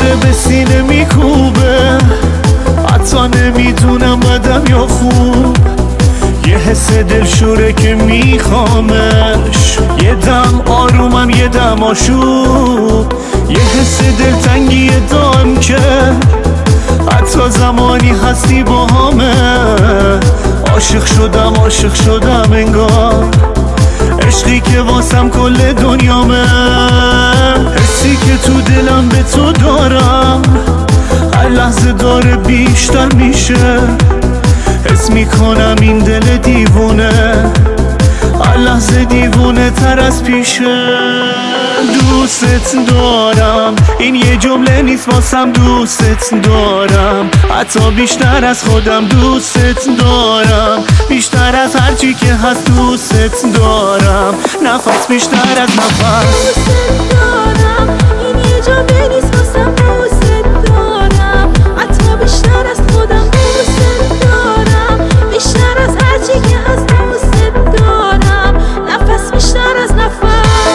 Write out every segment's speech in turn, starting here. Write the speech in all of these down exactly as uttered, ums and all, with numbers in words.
داره به سینه میکوبه، حتی نمیدونم بدم یا خوب. یه حس دلشوره که میخوامش، یه دم آرومم یه دم آشوب. یه حس دلتنگی دارم که حتی زمانی هستی با همه. عاشق شدم عاشق شدم انگار، عشقی که واسم کل دنیامه. حسی که تو دلم به تو دارم هر لحظه داره بیشتر میشه. حس میکنم این دل دیوونه هر لحظه دیوونه تر از پیشه. دوست دارم این یه جمله نیست واسم، دوست دارم حتی بیشتر از خودم. دوست دارم بیشتر از هرچی که هست، دوست دارم نفس بیشتر از نفس. دوست دارم این یه جمله نیست واسم، دوست دارم حتی بیشتر از خودم. دوست دارم بیشتر از هرچی که هست، دوست دارم نفس بیشتر از نفس.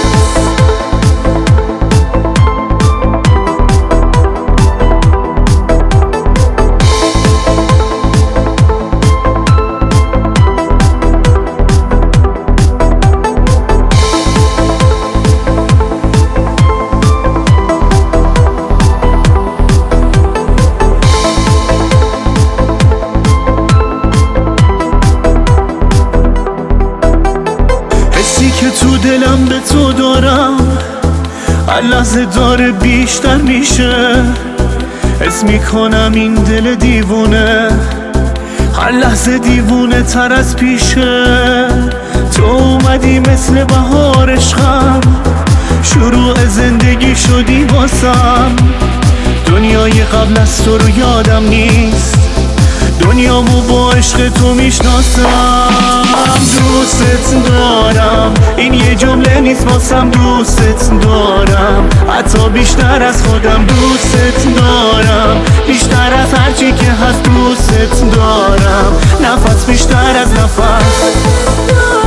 که تو دلم به تو دارم هر لحظه داره بیشتر میشه. حس میکنم این دل دیوونه هر لحظه دیوونه تر از پیشه. تو اومدی مثل بهار عشقم، شروع زندگی شدی واسم. دنیای قبل از تو رو یادم نیست، دنیامو با عشق تو میشناسم. دوست دارم این یه جمله نیست واسم، دوست دارم حتی بیشتر از خودم. دوست دارم بیشتر از هرچی که هست، دوست دارم نفس بیشتر از نفس.